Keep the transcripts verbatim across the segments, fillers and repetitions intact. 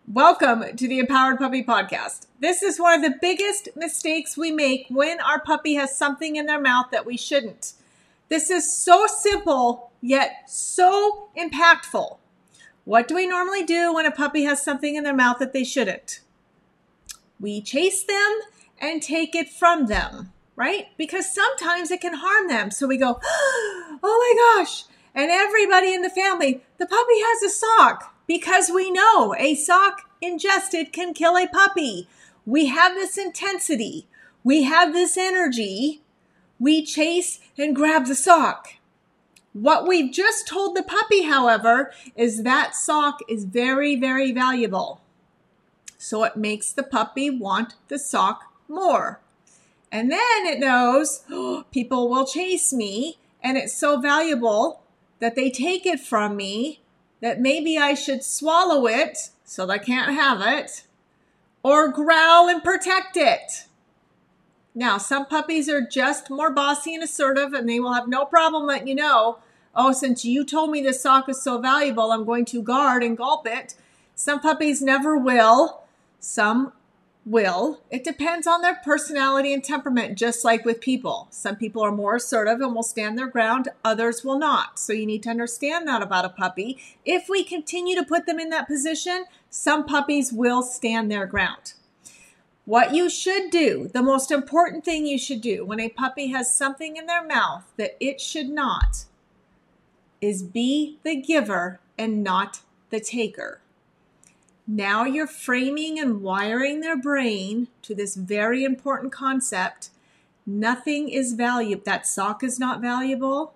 Welcome to the Empowered Puppy Podcast. This is one of the biggest mistakes we make when our puppy has something in their mouth that we shouldn't. This is so simple, yet so impactful. What do we normally do when a puppy has something in their mouth that they shouldn't? We chase them and take it from them, right? Because sometimes it can harm them. So we go, oh my gosh. And everybody in the family, the puppy has a sock. Because we know a sock ingested can kill a puppy. We have this intensity. We have this energy. We chase and grab the sock. What we've just told the puppy, however, is that sock is very, very valuable. So it makes the puppy want the sock more. And then it knows, oh, people will chase me, and it's so valuable that they take it from me that maybe I should swallow it so they can't have it, or growl and protect it. Now, some puppies are just more bossy and assertive, and they will have no problem letting you know, oh, since you told me this sock is so valuable, I'm going to guard and gulp it. Some puppies never will. Some will. It depends on their personality and temperament, just like with people. Some people are more assertive and will stand their ground. Others will not. So you need to understand that about a puppy. If we continue to put them in that position, some puppies will stand their ground. What you should do, the most important thing you should do when a puppy has something in their mouth that it should not, is be the giver and not the taker. Now you're framing and wiring their brain to this very important concept. Nothing is valuable. That sock is not valuable.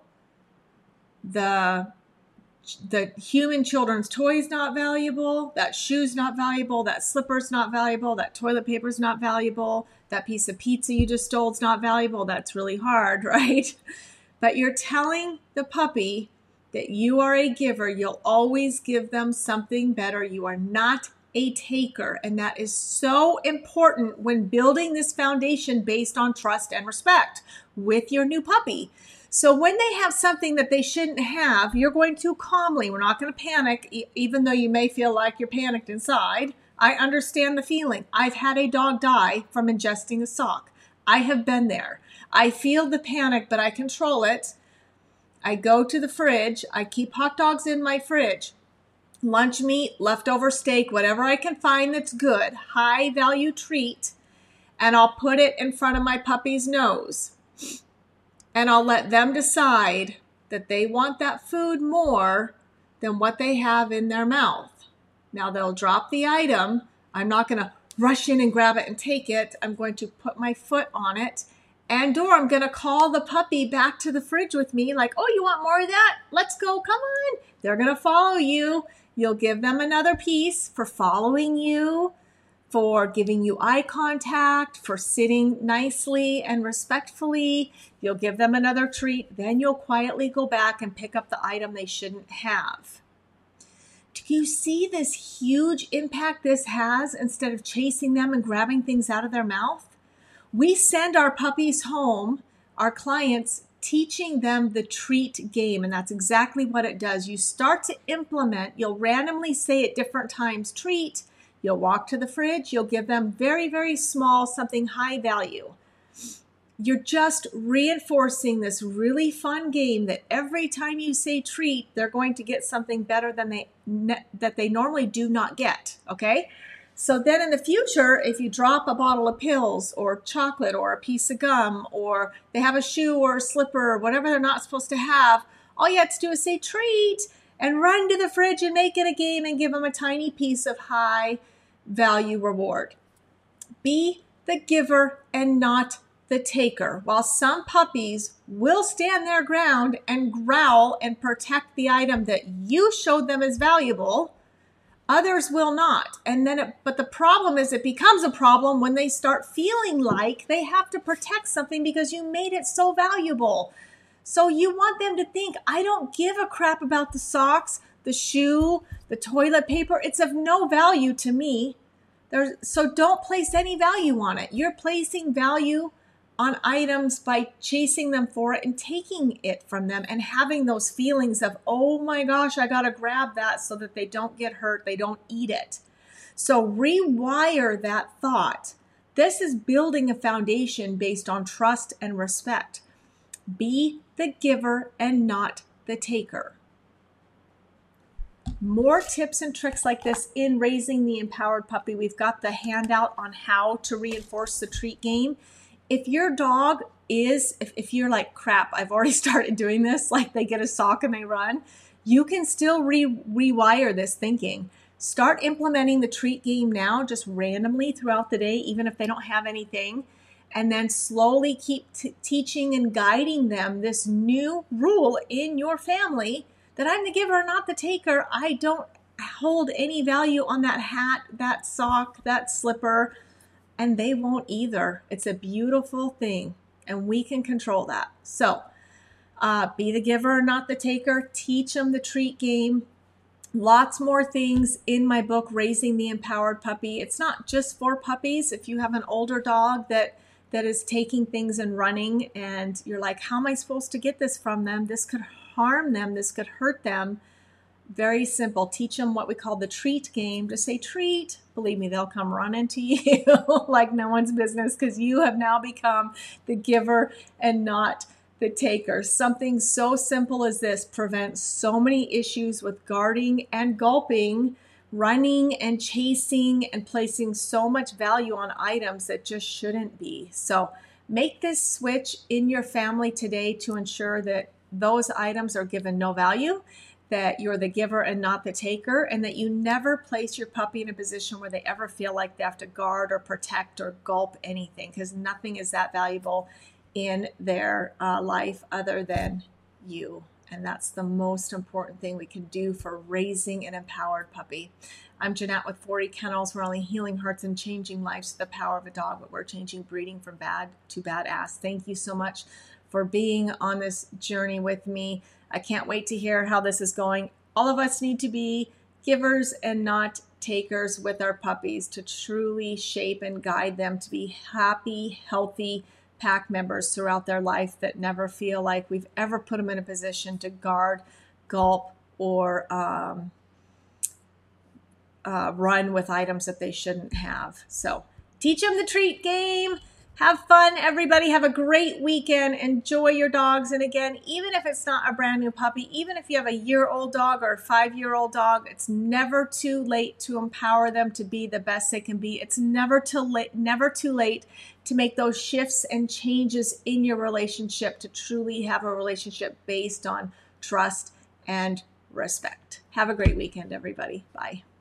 The, the human children's toy is not valuable. That shoe's not valuable. That slipper's not valuable. That toilet paper's not valuable. That piece of pizza you just stole is not valuable. That's really hard, right? But you're telling the puppy that you are a giver. You'll always give them something better. You are not a taker. And that is so important when building this foundation based on trust and respect with your new puppy. So when they have something that they shouldn't have, you're going to calmly, we're not going to panic, e- even though you may feel like you're panicked inside. I understand the feeling. I've had a dog die from ingesting a sock. I have been there. I feel the panic, but I control it. I go to the fridge. I keep hot dogs in my fridge. Lunch meat, leftover steak, whatever I can find that's good, high value treat, and I'll put it in front of my puppy's nose. And I'll let them decide that they want that food more than what they have in their mouth. Now they'll drop the item. I'm not going to rush in and grab it and take it. I'm going to put my foot on it. And or I'm going to call the puppy back to the fridge with me like, oh, you want more of that? Let's go. Come on. They're going to follow you. You'll give them another piece for following you, for giving you eye contact, for sitting nicely and respectfully. You'll give them another treat. Then you'll quietly go back and pick up the item they shouldn't have. Do you see this huge impact this has instead of chasing them and grabbing things out of their mouth? We send our puppies home, our clients, teaching them the treat game, and that's exactly what it does. You start to implement, you'll randomly say at different times, treat, you'll walk to the fridge, you'll give them very, very small, something high value. You're just reinforcing this really fun game that every time you say treat, they're going to get something better than they that they normally do not get, okay? So then in the future, if you drop a bottle of pills or chocolate or a piece of gum or they have a shoe or a slipper or whatever they're not supposed to have, all you have to do is say treat and run to the fridge and make it a game and give them a tiny piece of high value reward. Be the giver and not the taker. While some puppies will stand their ground and growl and protect the item that you showed them as valuable, others will not. And then, it, but the problem is it becomes a problem when they start feeling like they have to protect something because you made it so valuable. So you want them to think, I don't give a crap about the socks, the shoe, the toilet paper. It's of no value to me. There's, so don't place any value on it. You're placing value on items by chasing them for it and taking it from them and having those feelings of, oh my gosh, I got to grab that so that they don't get hurt, they don't eat it. So rewire that thought. This is building a foundation based on trust and respect. Be the giver and not the taker. More tips and tricks like this in Raising the Empowered Puppy. We've got the handout on how to reinforce the treat game. If your dog is, if, if you're like, crap, I've already started doing this, like they get a sock and they run, you can still re rewire this thinking. Start implementing the treat game now, just randomly throughout the day, even if they don't have anything. And then slowly keep t teaching and guiding them this new rule in your family that I'm the giver, not the taker. I don't hold any value on that hat, that sock, that slipper, and they won't either. It's a beautiful thing, and we can control that. So uh, be the giver, not the taker. Teach them the treat game. Lots more things in my book, Raising the Empowered Puppy. It's not just for puppies. If you have an older dog that that is taking things and running, and you're like, how am I supposed to get this from them? This could harm them. This could hurt them. Very simple. Teach them what we call the treat game. Just say treat. Believe me, they'll come running to you like no one's business, because you have now become the giver and not the taker. Something so simple as this prevents so many issues with guarding and gulping, running and chasing, and placing so much value on items that just shouldn't be. So make this switch in your family today to ensure that those items are given no value, that you're the giver and not the taker, and that you never place your puppy in a position where they ever feel like they have to guard or protect or gulp anything, because nothing is that valuable in their uh, life other than you. And that's the most important thing we can do for raising an empowered puppy. I'm Jeanette with forty Kennels. We're only healing hearts and changing lives with the power of a dog, but we're changing breeding from bad to badass. Thank you so much for being on this journey with me. I can't wait to hear how this is going. All of us need to be givers and not takers with our puppies to truly shape and guide them to be happy, healthy pack members throughout their life that never feel like we've ever put them in a position to guard, gulp, or um, uh, run with items that they shouldn't have. So teach them the treat game. Have fun, everybody. Have a great weekend. Enjoy your dogs. And again, even if it's not a brand new puppy, even if you have a year-old dog or a five-year-old dog, it's never too late to empower them to be the best they can be. It's never too late, never too late to make those shifts and changes in your relationship to truly have a relationship based on trust and respect. Have a great weekend, everybody. Bye.